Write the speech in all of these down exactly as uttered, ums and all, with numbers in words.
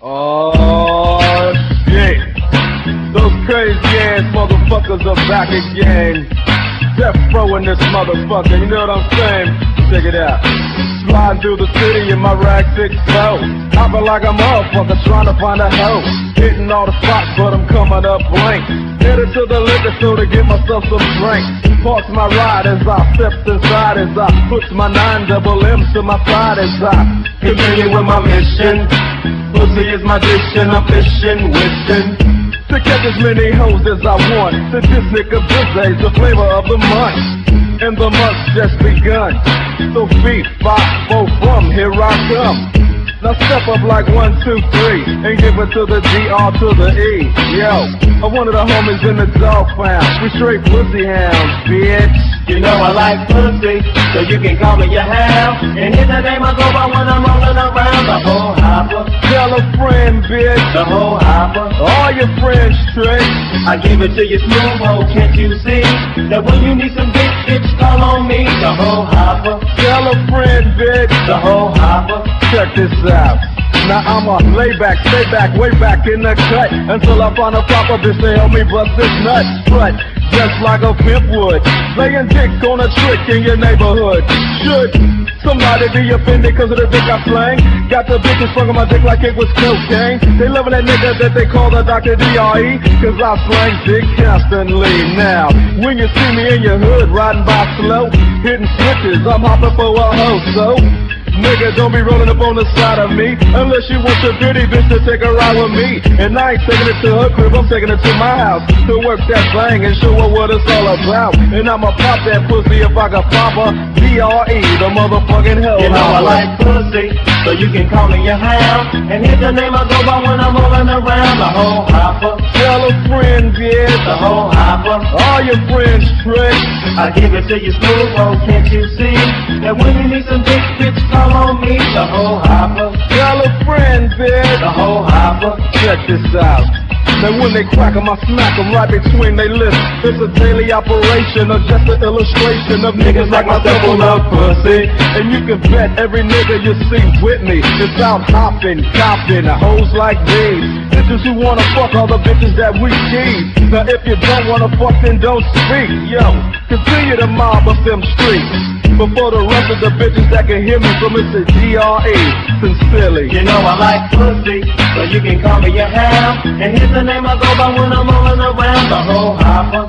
Oh shit. Those crazy ass motherfuckers are back again. Death Row in this motherfucker, you know what I'm saying? Check it out. Sliding through the city in my rag six flow. Hopping like a motherfucker trying to find a hoe. Hitting all the spots but I'm coming up blank. Headed to the liquor store to get myself some drink. Parks my ride as I steps inside, as I puts my nine double M's to my side as I continue with my mission. Pussy is my dish and I'm fishing, wishing to catch as many hoes as I want. Since this nigga Bizzy's the flavor of the month, and the month's just begun. So feet, five, four from here I come. Now step up like one, two, three, and give it to the D R to the E. Yo, I'm one of the homies in the dog pound. We straight pussy hounds, bitch. You know I like pussy, so you can call me your hound. And here's the name I go by when I'm rolling around. The whole hopper, Tell a friend, bitch. the whole hopper. All your friends straight. I give it to you smooth, oh, can't you see? That when you need some dick, bitch, call on me. The whole hopper, Tell a friend, bitch. the whole hopper. Check this out. Now I'ma lay back, stay back, way back in the cut until I find a proper bitch to help me bust this nut. But just like a pimp would, laying dick on a trick in your neighborhood. Should somebody be offended cause of the dick I slang? Got the bitches sprung on my dick like it was cocaine. They loving that nigga that they call the Doctor D R E, cause I slang dick constantly. Now, when you see me in your hood riding by slow, hitting switches, I'm hopping for a hoe, so nigga, don't be rolling up on the side of me unless you want your pretty bitch to take a ride with me. And I ain't taking it to her crib, I'm taking it to my house to work that thing and show her what it's all about. And I'ma pop that pussy if I can pop her. D R E, the motherfucking hell. You know I like pussy, so you can call me your hound. And here's the name I go by when I'm rolling around. The whole hopper, Tell a friend, bitch. the whole hopper. All your friends straight. I give it to you smooth, oh, can't you see? That when you need some dick, bitch, call on me. The whole hopper, Tell a friend, bitch. the whole hopper. Check this out. Now when they crack 'em, I smack 'em right between they lips. It's a daily operation or just an illustration of niggas like myself who love pussy. And you can bet every nigga you see with me is out hopping, copping, hoes like these. Bitches who wanna fuck all the bitches that we tease. Now if you don't wanna fuck, then don't speak. Yo, continue to mob up them streets before the rest of the bitches that can hear me from Mister D R E. Sincerely. You know I like pussy, so you can call me your hound. And here's the name I go by when I'm rolling around. The whole hopper,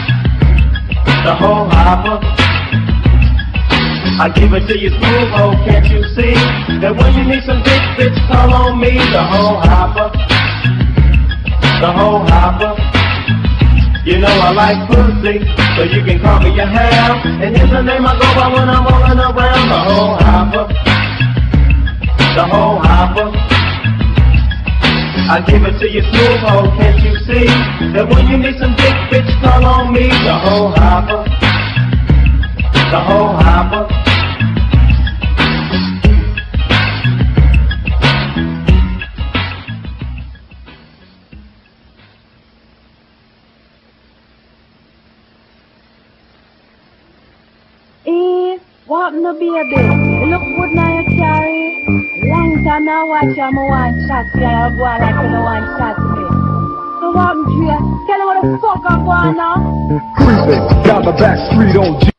the whole hopper. I give it to you smooth, oh, can't you see? That when you need some dick, bitch, call on me. The whole hopper, the whole hopper. You know I like pussy, so you can call me your hound. And here's the name I go by when I'm rolling around. The whole hopper, the whole hopper. I give it to you smooth, oh, can't you see? That when you need some dick, bitch, call on me. The whole hopper, the whole hopper. Eh, what no baby? You look good now you carry. Long time now watch you, I'm one shot to you, you go like you know one shot to me. So what, Dre? Tell me what the fuck I'm going now? Creeping down the back street on G.